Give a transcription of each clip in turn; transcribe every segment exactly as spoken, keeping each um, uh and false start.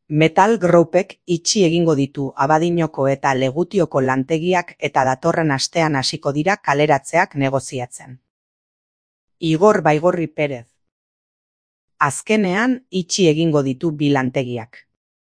Metal Groupek itxi egingo ditu Abadiñoko eta Legutioko lantegiak eta datorren astean hasiko dira kaleratzeak negoziatzen. Igor Baigorri Perez. Azkenean itxi egingo ditu bi lantegiak.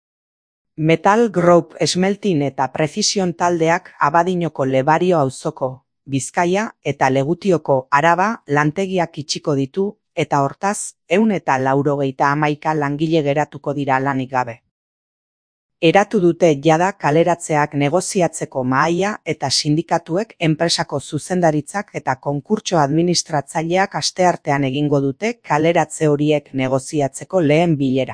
Metal Group Smelting eta Precision taldeak Abadiñoko Lebario auzoko, Bizkaia eta Legutioko Araba lantegiak itxiko ditu eta hortaz, ehun eta laurogeita hamaika langile geratuko dira lanik gabe. Eratu dute jada kaleratzeak negoziatzeko mahaia eta sindikatuek enpresako zuzendaritzak eta konkurtso administratzaileak asteartean egingo dute kaleratze horiek negoziatzeko lehen bilera.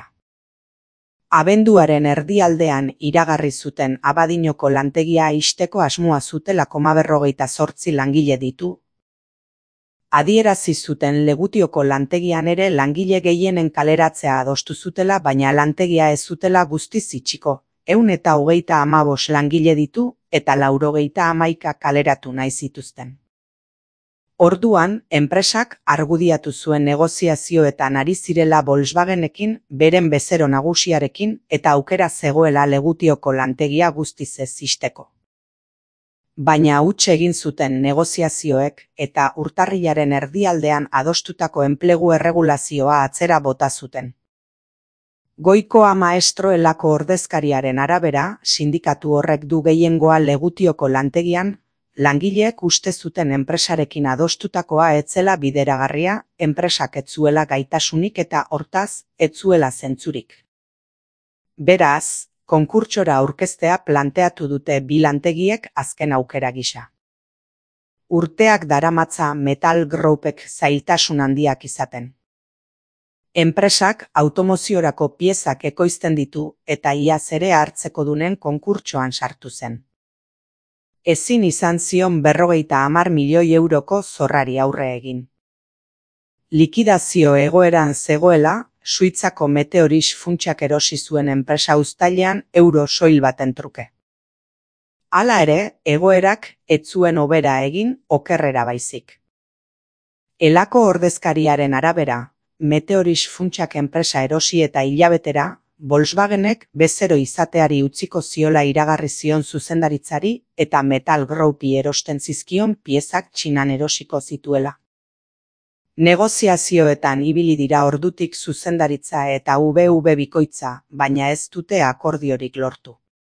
Abenduaren erdialdean iragarri zuten Abadiñoko lantegia ixteko asmoa zutela koma berrogeita zortzi langile ditu. Adierazi zuten Legutioko lantegian ere langile gehienen kaleratzea adostu zutela, baina lantegia ez zutela guztiz itxiko, ehun eta hogeita hamabost langile ditu eta laurogeita hamaika kaleratu nahi zituzten. Orduan, enpresak argudiatu zuen negoziazioetan ari zirela Volkswagenekin, beren bezero nagusiarekin eta aukera zegoela Legutioko lantegia guztiz ez ixteko. Baina huts egin zuten negoziazioek eta urtarrilaren erdialdean adostutako enplegu erregulazioa atzera bota zuten. Goikoa Maestro Elako ordezkariaren arabera, sindikatu horrek du gehiengoa Legutioko lantegian, langileek uste zuten enpresarekin adostutakoa ez zela bideragarria, enpresak ez zuela gaitasunik eta hortaz, ez zuela zentzurik. Beraz, konkurtsora aurkeztea planteatu dute bi lantegiek azken aukera gisa. Urteak daramatza Metal Groupek zailtasun handiak izaten. Enpresak automoziorako piezak ekoizten ditu eta iaz ere hartzekodunen konkurtsoan sartu zen. Ezin izan zion berrogeita hamar milioi euroko zorrari aurre egin. Likidazio egoeran zegoela, Suitzako Meteoris funtsak erosi zuen enpresa uztailean euro soil baten truke. Hala ere, egoerak ez zuen hobera egin okerrera baizik. Elako ordezkariaren arabera, Meteoris funtsak enpresa erosi eta hilabetera, Volkswagenek bezero izateari utziko ziola iragarri zion zuzendaritzari eta Metal Groupi erosten zizkion piezak Txinan erosiko zituela. Negoziazioetan ibili dira ordutik zuzendaritza eta U B V bikoitza, baina ez dute akordiorik lortu.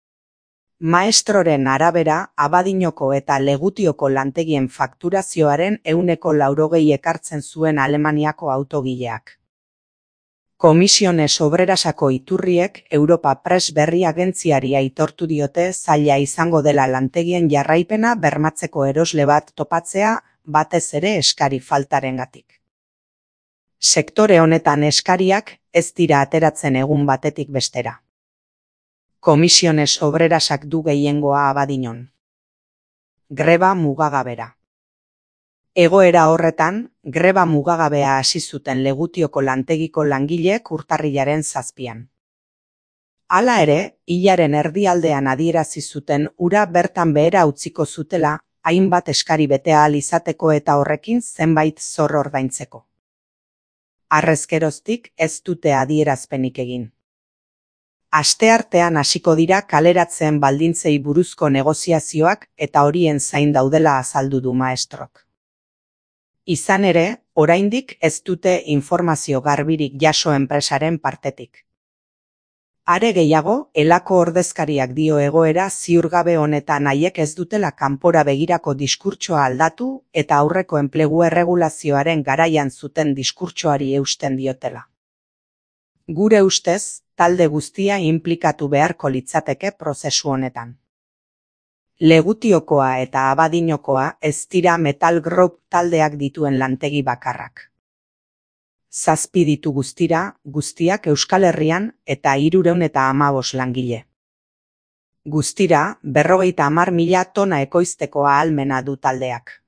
Maestroren arabera, Abadiñoko eta Legutioko lantegien fakturazioaren ehuneko laurogei ekartzen zuen Alemaniako autogileak. Komisiones Obrerasako iturriek Europa Press berri agentziari aitortu diote zaila izango dela lantegien jarraipena bermatzeko erosle bat topatzea, batez ere eskari faltarengatik. Sektore honetan eskariak ez dira ateratzen egun batetik bestera. Komisiones Obrerasak du gehiengoa Abadiñon. Greba mugagabera. Egoera horretan, greba mugagabea hasi zuten Legutioko lantegiko langileek urtarrilaren zazpian. Hala ere, hilaren erdialdean adierazi zuten ura bertan behera utziko zutela, hainbat eskari bete ahal izateko eta horrekin zenbait zor ordaintzeko. Harrezkeroztik ez dute adierazpenik egin. Asteartean hasiko dira kaleratzen baldintzei buruzko negoziazioak eta horien zain daudela azaldu du Maestrok. Izan ere, oraindik ez dute informazio garbirik jaso enpresaren partetik. Are gehiago, Elako ordezkariak dio egoera ziurgabe honetan haiek ez dutela kanpora begirako diskurtsoa aldatu eta aurreko enplegu erregulazioaren garaian zuten diskurtsoari eusten diotela. Gure ustez, talde guztia inplikatu beharko litzateke prozesu honetan. Legutiokoa eta Abadiñokoa ez dira Metal Group taldeak dituen lantegi bakarrak. Zazpi ditu guztira, guztiak Euskal Herrian eta hirurehun eta hamabost langile. Guztira, berrogeita hamar mila tona ekoizteko ahalmena du taldeak.